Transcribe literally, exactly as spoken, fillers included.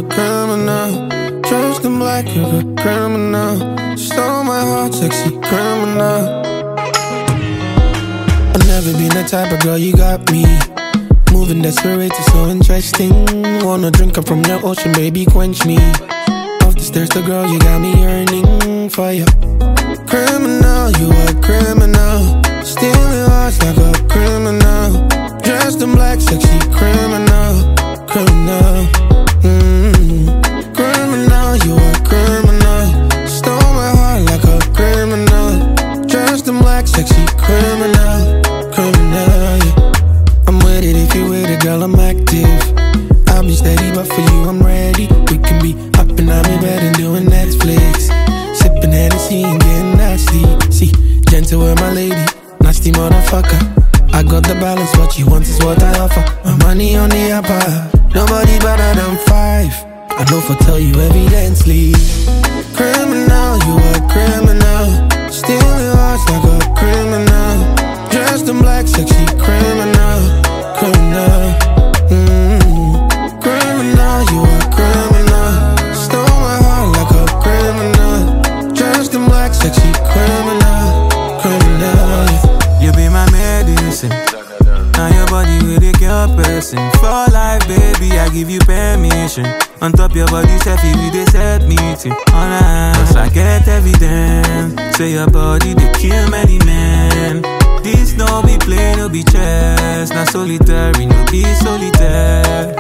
a criminal. Dressed in black, you're a criminal. Stole my heart, sexy criminal. I've never been the type of girl you got me. Moving desperate, it's so interesting. Wanna drink up from your ocean, baby, quench me. Off the stairs, the girl, you got me yearning for you. Criminal, you a criminal. Stealing hearts like a criminal. Dressed in black, sexy criminal. Criminal, mm-hmm. Criminal, you a criminal. Stole my heart like a criminal. Dressed in black, sexy criminal. Criminal, yeah. I'm with it if you with it, girl, I'm active. I'll be steady, but for you, I'm ready. We can be hopping on my bed and doing Netflix. Sipping Hennessy and getting nasty. See, gentle with my lady, nasty motherfucker. I got the balance, what you want is what I offer. My money on the upper, nobody better than five. I know for tell you evidently. Criminal, you a criminal. Stealing hearts like a criminal. Dressed in black, sexy criminal. Criminal, mm-hmm. Criminal, you a criminal. Stole my heart like a criminal. Dressed in black, sexy criminal. Criminal, yeah. You be my medicine. Now your body with a girl person. For life, baby, I give you permission. On top your body, selfie, we dey set meeting. Alright, cause I get evidence. Say your body, they kill many men. This no be play, no be chess. Not solitary, no be solitaire.